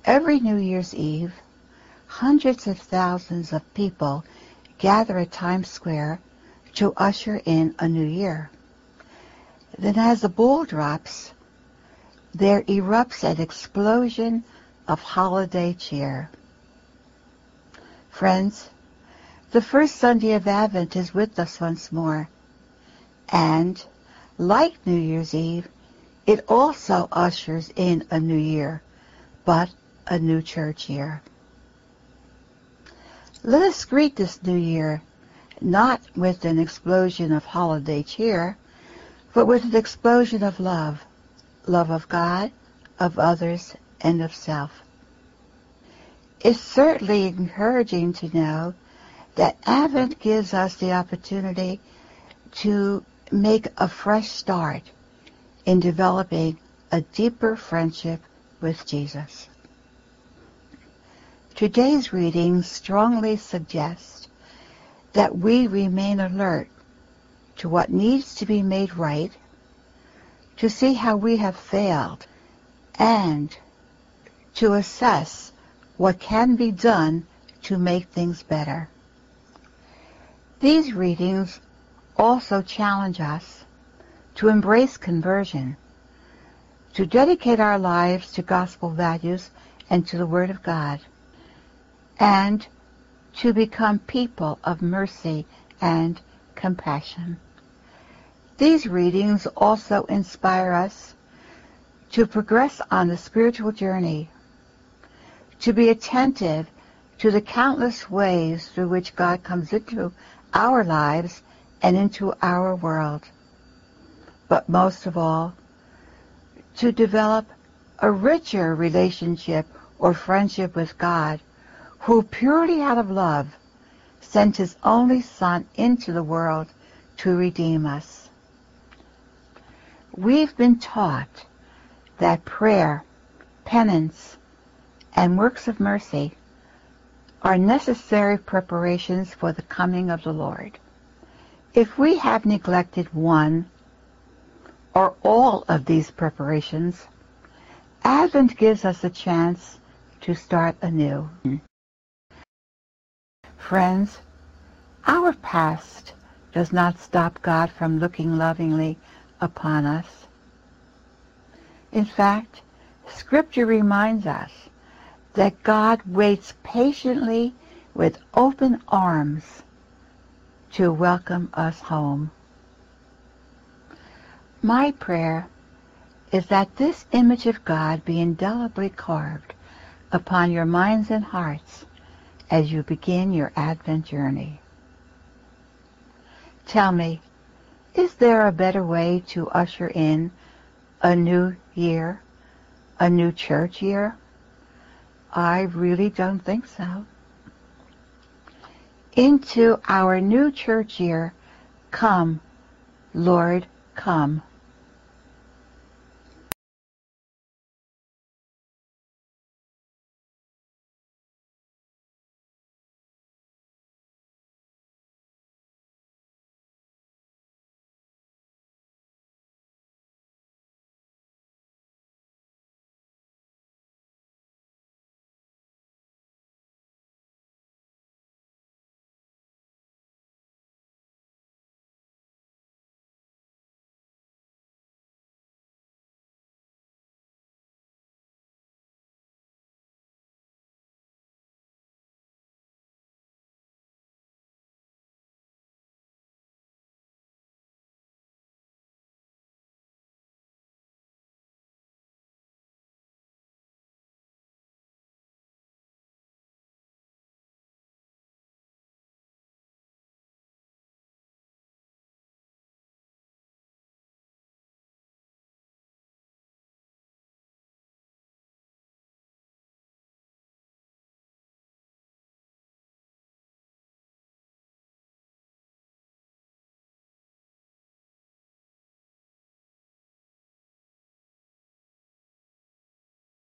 Every New Year's Eve, hundreds of thousands of people gather at Times Square to usher in a new year. Then as the ball drops, there erupts an explosion of holiday cheer. Friends, the first Sunday of Advent is with us once more, and, like New Year's Eve, it also ushers in a new year, but a new church year. Let us greet this new year not with an explosion of holiday cheer, but with an explosion of love, love of God, of others, and of self. It's certainly encouraging to know that Advent gives us the opportunity to make a fresh start in developing a deeper friendship with Jesus. Today's reading strongly suggests that we remain alert to what needs to be made right, to see how we have failed, and to assess what can be done to make things better. These readings also challenge us to embrace conversion, to dedicate our lives to gospel values and to the Word of God, and to become people of mercy and compassion. These readings also inspire us to progress on the spiritual journey, to be attentive to the countless ways through which God comes into our lives and into our world. But most of all, to develop a richer relationship or friendship with God, who purely out of love sent His only Son into the world to redeem us. We've been taught that prayer, penance, and works of mercy are necessary preparations for the coming of the Lord. If we have neglected one or all of these preparations, Advent gives us a chance to start anew. Friends, our past does not stop God from looking lovingly upon us. In fact, Scripture reminds us that God waits patiently with open arms to welcome us home. My prayer is that this image of God be indelibly carved upon your minds and hearts as you begin your Advent journey. Tell me, is there a better way to usher in a new year, a new church year? I really don't think so. Into our new church year, come, Lord, come.